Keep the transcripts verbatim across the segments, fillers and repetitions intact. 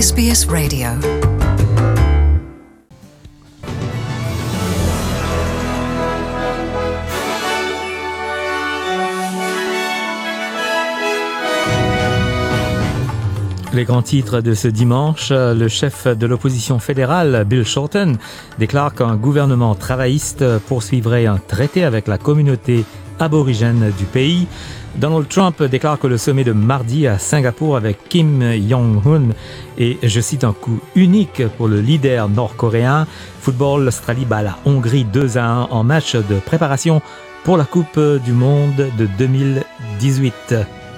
S B S Radio. Les grands titres de ce dimanche, le chef de l'opposition fédérale, Bill Shorten, déclare qu'un gouvernement travailliste poursuivrait un traité avec la communauté aborigène du pays. Donald Trump déclare que le sommet de mardi à Singapour avec Kim Jong-un est, je cite, un coup unique pour le leader nord-coréen. Football, l'Australie bat la Hongrie deux à un en match de préparation pour la Coupe du Monde de deux mille dix-huit.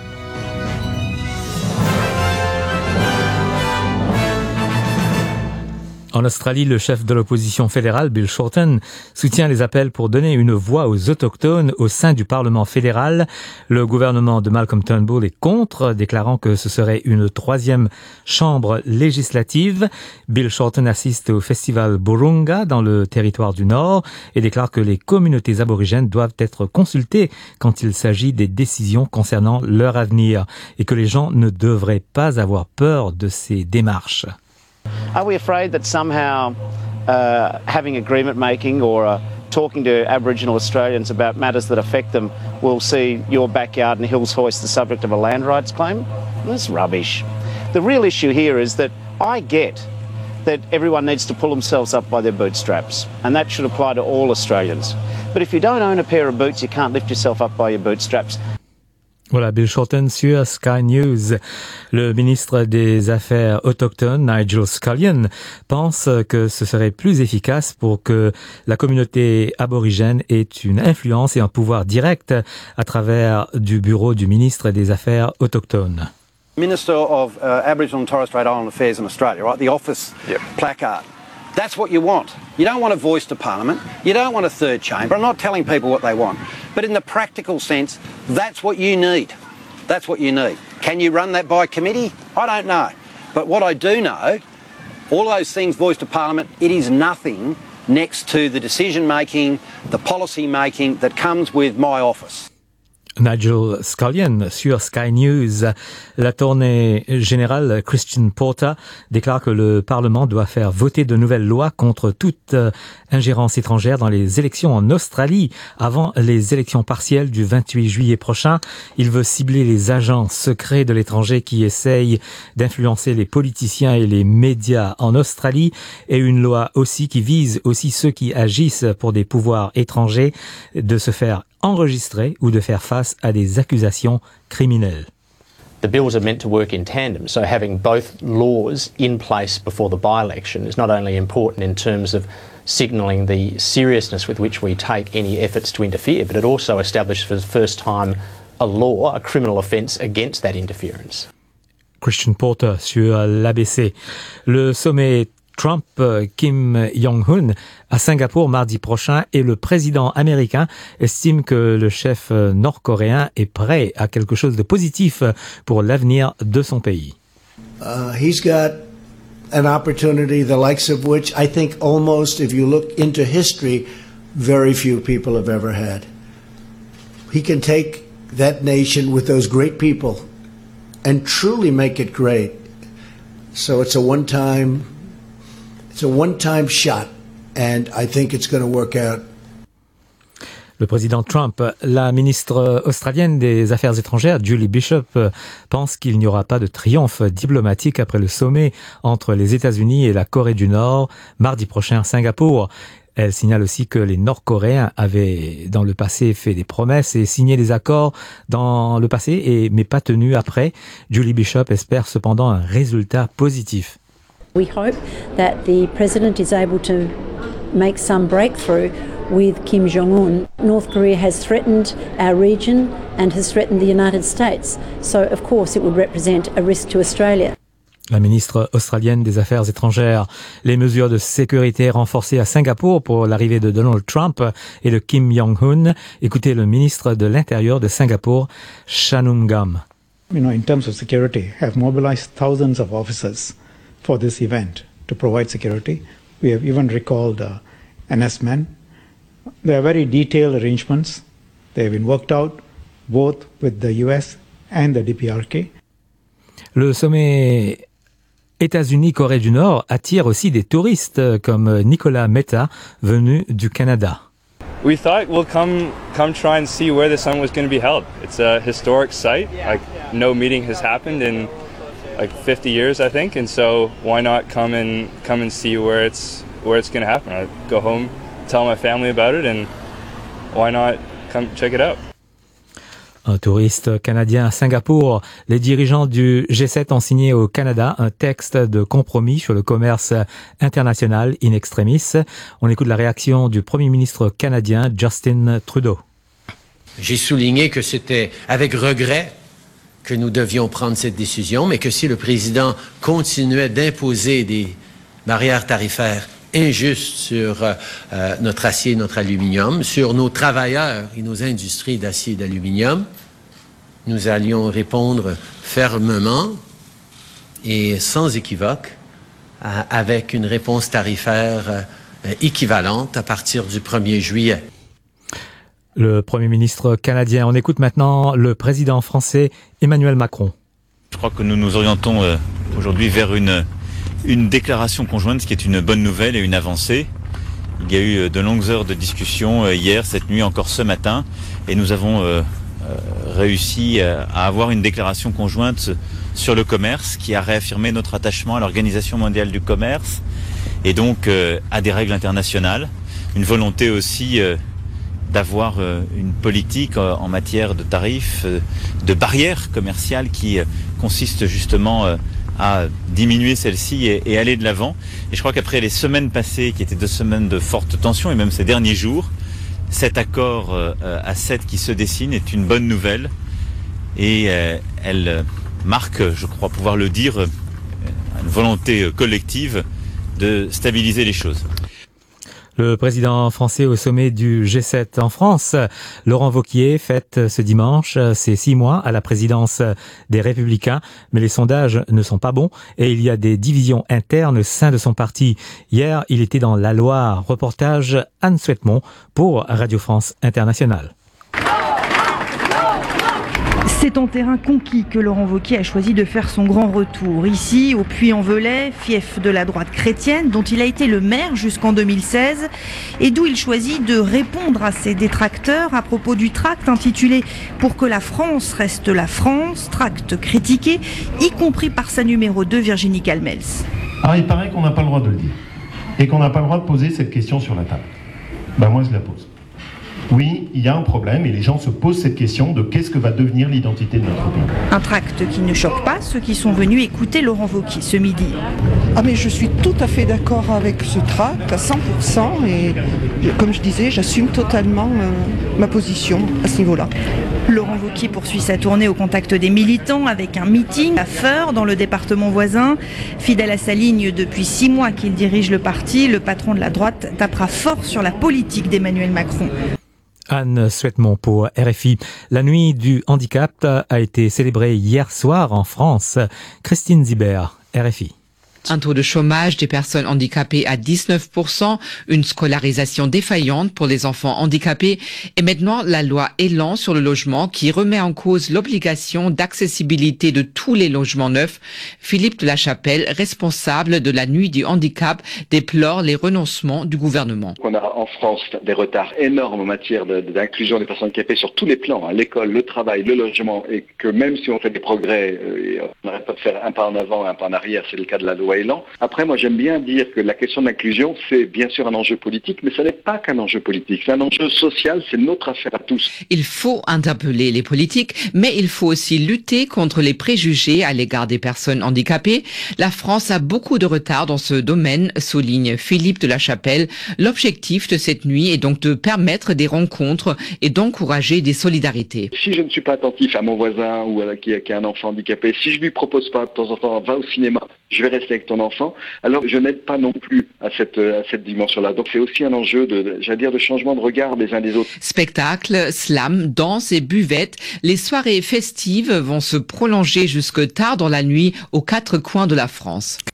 En Australie, le chef de l'opposition fédérale, Bill Shorten, soutient les appels pour donner une voix aux autochtones au sein du Parlement fédéral. Le gouvernement de Malcolm Turnbull est contre, déclarant que ce serait une troisième chambre législative. Bill Shorten assiste au festival Burunga dans le territoire du Nord et déclare que les communautés aborigènes doivent être consultées quand il s'agit des décisions concernant leur avenir et que les gens ne devraient pas avoir peur de ces démarches. Are we afraid that somehow uh, having agreement making or uh, talking to Aboriginal Australians about matters that affect them will see your backyard and hills hoist the subject of a land rights claim? That's rubbish. The real issue here is that I get that everyone needs to pull themselves up by their bootstraps, and that should apply to all Australians. But if you don't own a pair of boots, you can't lift yourself up by your bootstraps. Voilà, Bill Shorten sur Sky News. Le ministre des Affaires autochtones, Nigel Scullion, pense que ce serait plus efficace pour que la communauté aborigène ait une influence et un pouvoir direct à travers du bureau du ministre des Affaires autochtones. Minister of uh, Aboriginal and Torres Strait Island Affairs in Australia, right? The office yep. placard. That's what you want. You don't want a voice to Parliament. You don't want a third chamber. I'm not telling people what they want. But in the practical sense, that's what you need. That's what you need. Can you run that by committee? I don't know. But what I do know, all those things voiced to Parliament, it is nothing next to the decision-making, the policy-making that comes with my office. Nigel Scullion sur Sky News. L'attorney général Christian Porter déclare que le Parlement doit faire voter de nouvelles lois contre toute euh, ingérence étrangère dans les élections en Australie avant les élections partielles du vingt-huit juillet prochain. Il veut cibler les agents secrets de l'étranger qui essayent d'influencer les politiciens et les médias en Australie et une loi aussi qui vise aussi ceux qui agissent pour des pouvoirs étrangers de se faire enregistrer ou de faire face à des accusations criminelles. The bills are meant to work in tandem, so having both laws in place before the by-election is not only important in terms of signalling the seriousness with which we take any efforts to interfere, but it also establishes for the first time a law, a criminal offence against that interference. Christian Porter sur l'A B C. Le sommet Trump-Kim Jong-un à Singapour mardi prochain et le président américain estime que le chef nord-coréen est prêt à quelque chose de positif pour l'avenir de son pays. Uh, he's got an opportunity the likes of which I think almost, if you look into history, very few people have ever had. He can take that nation with those great people and truly make it great. So it's a one-time It's a one-time shot, and I think it's going to work out. Le président Trump, la ministre australienne des Affaires étrangères, Julie Bishop, pense qu'il n'y aura pas de triomphe diplomatique après le sommet entre les États-Unis et la Corée du Nord mardi prochain à Singapour. Elle signale aussi que les Nord-Coréens avaient dans le passé fait des promesses et signé des accords dans le passé, et, mais pas tenus après. Julie Bishop espère cependant un résultat positif. We hope that the president is able to make some breakthrough with Kim Jong-un. North Korea has threatened our region and has threatened the United States. So, of course, it would represent a risk to Australia. La ministre australienne des Affaires étrangères. Les mesures de sécurité renforcées à Singapour pour l'arrivée de Donald Trump et de Kim Jong-un. Écoutez le ministre de l'Intérieur de Singapour, Shanmugam. You know, in terms of security, have mobilized thousands of officers for this event to provide security. We have even recalled uh, N S men. There are very detailed arrangements. They have been worked out both with the U S and the D P R K. Le sommet États-Unis, Corée du Nord attirent aussi des touristes comme Nicolas Mehta, venu du Canada. We thought we'll come come try and see where the summit was going to be held. It's a historic site. Like no meeting has happened in like fifty years, I think, and so why not come and come and see where it's where it's going to happen? I go home, tell my family about it, and why not come check it out? Un touriste canadien à Singapour. Les dirigeants du G sept ont signé au Canada un texte de compromis sur le commerce international in extremis. On écoute la réaction du Premier ministre canadien Justin Trudeau. J'ai souligné que c'était avec regret que nous devions prendre cette décision, mais que si le président continuait d'imposer des barrières tarifaires injustes sur euh, notre acier et notre aluminium, sur nos travailleurs et nos industries d'acier et d'aluminium, nous allions répondre fermement et sans équivoque à, avec une réponse tarifaire euh, équivalente à partir du premier juillet. Le Premier ministre canadien. On écoute maintenant le président français Emmanuel Macron. Je crois que nous nous orientons euh, aujourd'hui vers une Une déclaration conjointe, ce qui est une bonne nouvelle et une avancée. Il y a eu de longues heures de discussion hier, cette nuit, encore ce matin, et nous avons euh, réussi à avoir une déclaration conjointe sur le commerce qui a réaffirmé notre attachement à l'Organisation mondiale du commerce et donc euh, à des règles internationales. Une volonté aussi euh, d'avoir euh, une politique euh, en matière de tarifs, euh, de barrières commerciales qui euh, consiste justement euh, à diminuer celle-ci et, et aller de l'avant. Et je crois qu'après les semaines passées, qui étaient deux semaines de forte tension, et même ces derniers jours, cet accord euh, à sept qui se dessine est une bonne nouvelle. Et euh, elle marque, je crois pouvoir le dire, une volonté collective de stabiliser les choses. Le président français au sommet du G sept en France, Laurent Wauquiez, fête ce dimanche ses six mois à la présidence des Républicains. Mais les sondages ne sont pas bons et il y a des divisions internes au sein de son parti. Hier, il était dans la Loire. Reportage Anne Souhaitemont pour Radio France Internationale. C'est en terrain conquis que Laurent Wauquiez a choisi de faire son grand retour. Ici, au Puy-en-Velay, fief de la droite chrétienne, dont il a été le maire jusqu'en deux mille seize, et d'où il choisit de répondre à ses détracteurs à propos du tract intitulé « Pour que la France reste la France », tract critiqué, y compris par sa numéro deux, Virginie Calmels. Alors il paraît qu'on n'a pas le droit de le dire, et qu'on n'a pas le droit de poser cette question sur la table. Ben moi je la pose. Oui, il y a un problème et les gens se posent cette question de qu'est-ce que va devenir l'identité de notre pays. Un tract qui ne choque pas ceux qui sont venus écouter Laurent Wauquiez ce midi. Ah mais je suis tout à fait d'accord avec ce tract à cent pour cent et comme je disais, j'assume totalement euh, ma position à ce niveau-là. Laurent Wauquiez poursuit sa tournée au contact des militants avec un meeting à Feurs dans le département voisin. Fidèle à sa ligne depuis six mois qu'il dirige le parti, le patron de la droite tapera fort sur la politique d'Emmanuel Macron. Anne Souhaitemont pour R F I. La nuit du handicap a été célébrée hier soir en France. Christine Zibert, R F I. Un taux de chômage des personnes handicapées à dix-neuf pour cent, une scolarisation défaillante pour les enfants handicapés et maintenant la loi Elan sur le logement qui remet en cause l'obligation d'accessibilité de tous les logements neufs. Philippe de la Chapelle, responsable de la nuit du handicap, déplore les renoncements du gouvernement. On a en France des retards énormes en matière de, d'inclusion des personnes handicapées sur tous les plans, hein, l'école, le travail, le logement, et que même si on fait des progrès, euh, on n'arrête pas de faire un pas en avant, un pas en arrière, c'est le cas de la loi Elan. Après, moi, j'aime bien dire que la question de l'inclusion, c'est bien sûr un enjeu politique, mais ce n'est pas qu'un enjeu politique. C'est un enjeu social, c'est notre affaire à tous. Il faut interpeller les politiques, mais il faut aussi lutter contre les préjugés à l'égard des personnes handicapées. La France a beaucoup de retard dans ce domaine, souligne Philippe de la Chapelle. L'objectif de cette nuit est donc de permettre des rencontres et d'encourager des solidarités. Si je ne suis pas attentif à mon voisin ou à qui, qui a un enfant handicapé, si je lui propose pas de temps en temps, va au cinéma, je vais rester avec ton enfant, alors je n'aide pas non plus à cette, à cette dimension-là. Donc c'est aussi un enjeu de, de, j'allais dire, de changement de regard des uns des autres. Spectacles, slam, danse et buvettes, les soirées festives vont se prolonger jusque tard dans la nuit aux quatre coins de la France.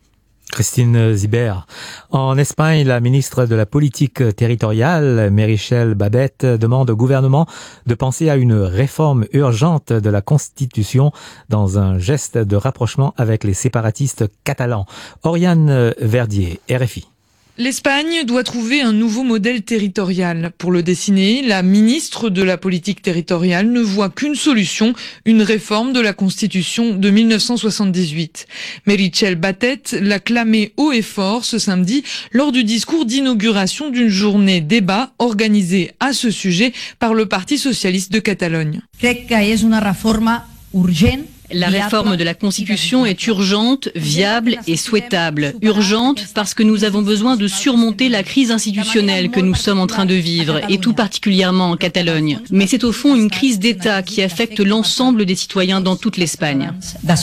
Christine Zibert. En Espagne, la ministre de la Politique territoriale, Meritxell Batet, demande au gouvernement de penser à une réforme urgente de la Constitution dans un geste de rapprochement avec les séparatistes catalans. Oriane Verdier, R F I. L'Espagne doit trouver un nouveau modèle territorial. Pour le dessiner, la ministre de la Politique territoriale ne voit qu'une solution, une réforme de la Constitution de mille neuf cent soixante-dix-huit. Meritxell Batet l'a clamé haut et fort ce samedi lors du discours d'inauguration d'une journée débat organisée à ce sujet par le Parti socialiste de Catalogne. Crec que és una reforma urgent. La réforme de la Constitution est urgente, viable et souhaitable. Urgente parce que nous avons besoin de surmonter la crise institutionnelle que nous sommes en train de vivre, et tout particulièrement en Catalogne. Mais c'est au fond une crise d'État qui affecte l'ensemble des citoyens dans toute l'Espagne.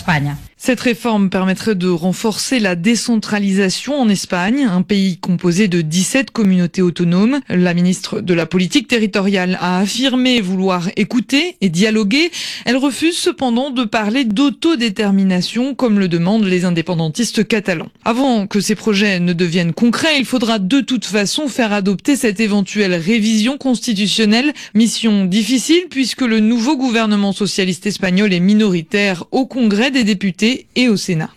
Cette réforme permettrait de renforcer la décentralisation en Espagne, un pays composé de dix-sept communautés autonomes. La ministre de la Politique territoriale a affirmé vouloir écouter et dialoguer. Elle refuse cependant de parler d'autodétermination comme le demandent les indépendantistes catalans. Avant que ces projets ne deviennent concrets, il faudra de toute façon faire adopter cette éventuelle révision constitutionnelle. Mission difficile puisque le nouveau gouvernement socialiste espagnol est minoritaire au Congrès des députés et au Sénat.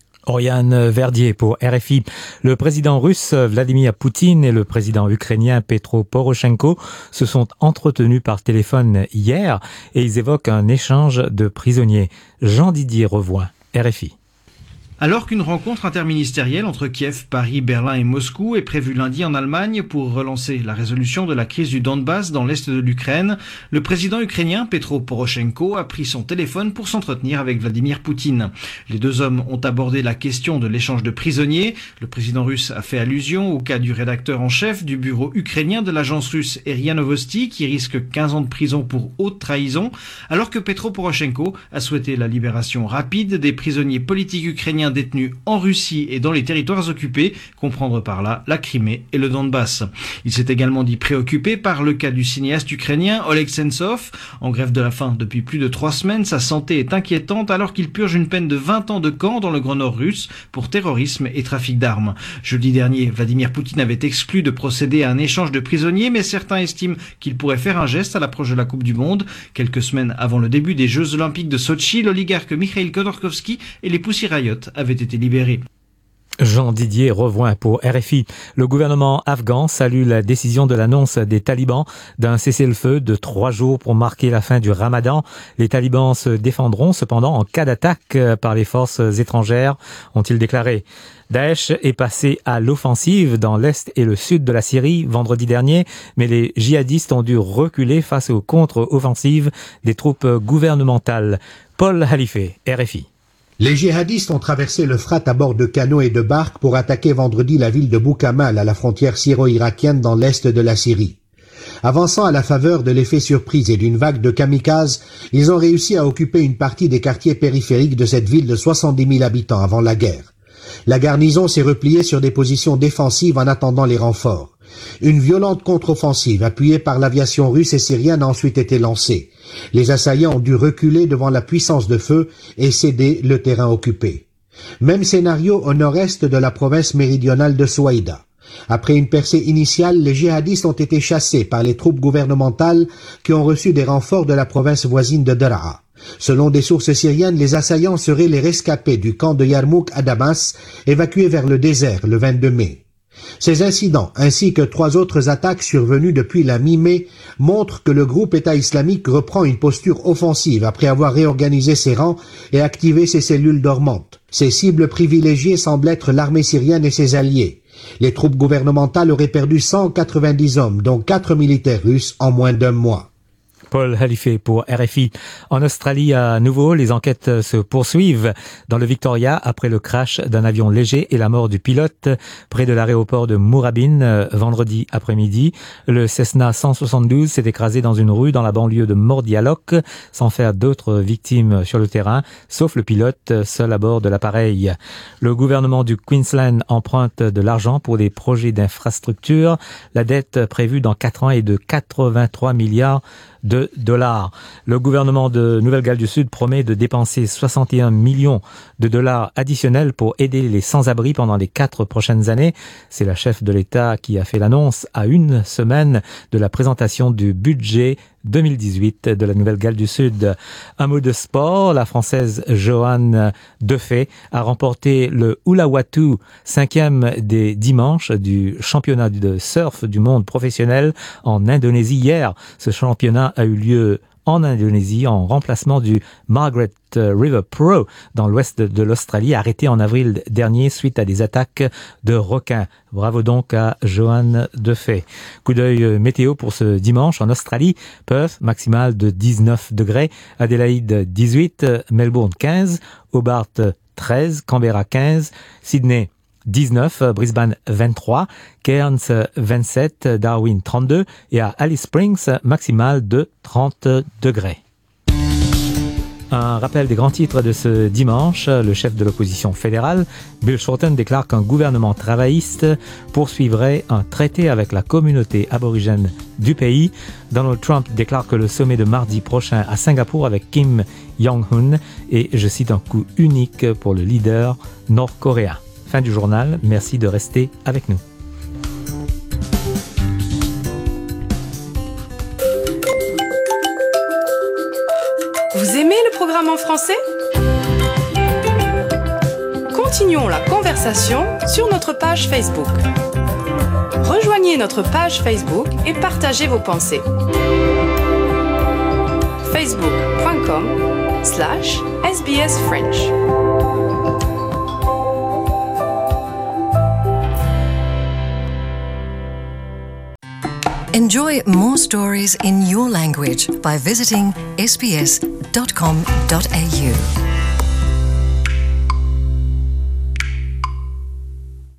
Oriane Verdier pour R F I. Le président russe Vladimir Poutine et le président ukrainien Petro Poroshenko se sont entretenus par téléphone hier et ils évoquent un échange de prisonniers. Jean-Didier Revoin, R F I. Alors qu'une rencontre interministérielle entre Kiev, Paris, Berlin et Moscou est prévue lundi en Allemagne pour relancer la résolution de la crise du Donbass dans l'est de l'Ukraine, le président ukrainien Petro Poroshenko a pris son téléphone pour s'entretenir avec Vladimir Poutine. Les deux hommes ont abordé la question de l'échange de prisonniers. Le président russe a fait allusion au cas du rédacteur en chef du bureau ukrainien de l'agence russe RIA Novosti qui risque quinze ans de prison pour haute trahison, alors que Petro Poroshenko a souhaité la libération rapide des prisonniers politiques ukrainiens détenus en Russie et dans les territoires occupés, comprendre par là la Crimée et le Donbass. Il s'est également dit préoccupé par le cas du cinéaste ukrainien Oleg Sentsov. En grève de la faim depuis plus de trois semaines, sa santé est inquiétante alors qu'il purge une peine de vingt ans de camp dans le Grand Nord russe pour terrorisme et trafic d'armes. Jeudi dernier, Vladimir Poutine avait exclu de procéder à un échange de prisonniers, mais certains estiment qu'il pourrait faire un geste à l'approche de la Coupe du Monde. Quelques semaines avant le début des Jeux Olympiques de Sotchi, l'oligarque Mikhail Khodorkovsky et les Pussy Riot avaient été libérés. Jean-Didier Revoin pour R F I. Le gouvernement afghan salue la décision de l'annonce des talibans d'un cessez-le-feu de trois jours pour marquer la fin du ramadan. Les talibans se défendront cependant en cas d'attaque par les forces étrangères, ont-ils déclaré. Daesh est passé à l'offensive dans l'est et le sud de la Syrie vendredi dernier, mais les djihadistes ont dû reculer face aux contre-offensives des troupes gouvernementales. Paul Halifé, R F I. Les djihadistes ont traversé l'Euphrate à bord de canots et de barques pour attaquer vendredi la ville de Boukamal à la frontière syro-irakienne dans l'est de la Syrie. Avançant à la faveur de l'effet surprise et d'une vague de kamikazes, ils ont réussi à occuper une partie des quartiers périphériques de cette ville de soixante-dix mille habitants avant la guerre. La garnison s'est repliée sur des positions défensives en attendant les renforts. Une violente contre-offensive appuyée par l'aviation russe et syrienne a ensuite été lancée. Les assaillants ont dû reculer devant la puissance de feu et céder le terrain occupé. Même scénario au nord-est de la province méridionale de Souaïda. Après une percée initiale, les djihadistes ont été chassés par les troupes gouvernementales qui ont reçu des renforts de la province voisine de Daraa. Selon des sources syriennes, les assaillants seraient les rescapés du camp de Yarmouk à Damas, évacués vers le désert le vingt-deux mai. Ces incidents, ainsi que trois autres attaques survenues depuis la mi-mai, montrent que le groupe État islamique reprend une posture offensive après avoir réorganisé ses rangs et activé ses cellules dormantes. Ses cibles privilégiées semblent être l'armée syrienne et ses alliés. Les troupes gouvernementales auraient perdu cent quatre-vingt-dix hommes, dont quatre militaires russes, en moins d'un mois. Paul Halifé pour R F I. En Australie, à nouveau, les enquêtes se poursuivent dans le Victoria après le crash d'un avion léger et la mort du pilote près de l'aéroport de Moorabbin vendredi après-midi. Le Cessna cent soixante-douze s'est écrasé dans une rue dans la banlieue de Mordialloc sans faire d'autres victimes sur le terrain, sauf le pilote seul à bord de l'appareil. Le gouvernement du Queensland emprunte de l'argent pour des projets d'infrastructure. La dette prévue dans quatre ans est de quatre-vingt-trois milliards de dollars. Le gouvernement de Nouvelle-Galles du Sud promet de dépenser soixante et un millions de dollars additionnels pour aider les sans-abri pendant les quatre prochaines années. C'est la chef de l'État qui a fait l'annonce à une semaine de la présentation du budget deux mille dix-huit de la Nouvelle-Galles du Sud. Un mot de sport, la Française Johanne Defay a remporté le Uluwatu, cinquième des dimanches du championnat de surf du monde professionnel en Indonésie hier. Ce championnat a eu lieu en Indonésie en remplacement du Margaret River Pro dans l'ouest de l'Australie, arrêté en avril dernier suite à des attaques de requins. Bravo donc à Johanne Defay. Coup d'œil météo pour ce dimanche en Australie. Perth, maximale de dix-neuf degrés. Adélaïde, dix-huit. Melbourne, quinze. Hobart, treize. Canberra, quinze. Sydney, dix-neuf, Brisbane vingt-trois, Cairns vingt-sept, Darwin trente-deux et à Alice Springs, maximale de trente degrés. Un rappel des grands titres de ce dimanche. Le chef de l'opposition fédérale, Bill Shorten, déclare qu'un gouvernement travailliste poursuivrait un traité avec la communauté aborigène du pays. Donald Trump déclare que le sommet de mardi prochain à Singapour avec Kim Jong-un est, je cite, un coup unique pour le leader nord-coréen. Fin du journal, merci de rester avec nous. Vous aimez le programme en français ? Continuons la conversation sur notre page Facebook. Rejoignez notre page Facebook et partagez vos pensées. facebook.com slash sbsfrench. Enjoy more stories in your language by visiting s b s dot com dot a u.